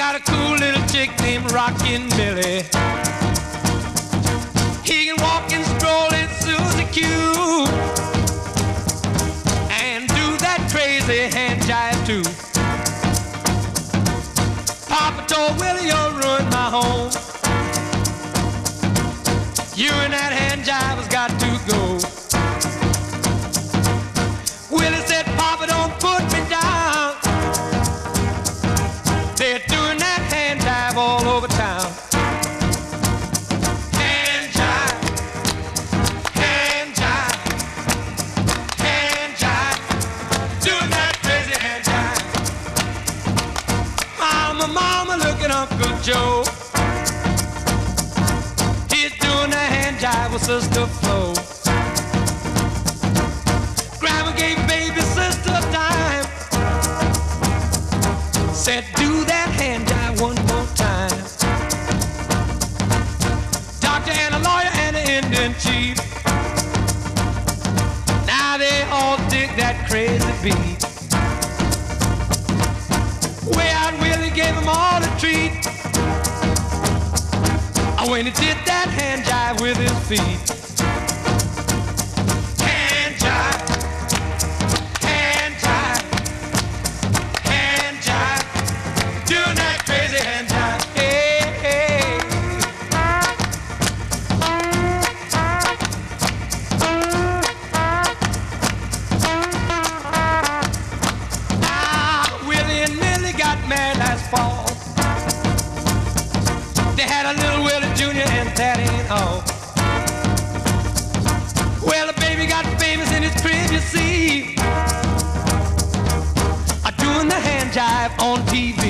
got a cool little chick named Rockin' Billy. He can walk and stroll in Susie Q and do that crazy hand jive too. Papa told Willie, you'll ruin my home. You and that hand jive has got to go. Willie said, Papa, don't put me down. They're doing that hand jive all over town. Hand jive, hand jive, hand jive, doing that crazy hand jive. Mama, mama, look at Uncle Joe. He's doing that hand jive with Sister Flo. Grandma gave baby sister time. Said, do that hand jive one more time. Doctor and a lawyer and an Indian chief. Now they all dig that crazy beat. Way out Willie gave them all a treat. When he did that hand jive with his feet. Hand jive, hand jive, hand jive, doing that crazy hand jive. Hey, hey. Now Willie and Millie got married last fall. They had a little Willie Jr. and that ain't all. Well, the baby got famous in his crib, you see, doing the hand jive on TV.